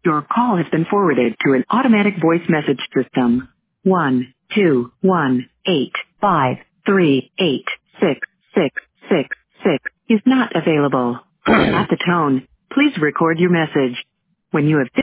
Your call has been forwarded to an automatic voice message system. 12185386666 is not available. At the tone, please record your message. When you have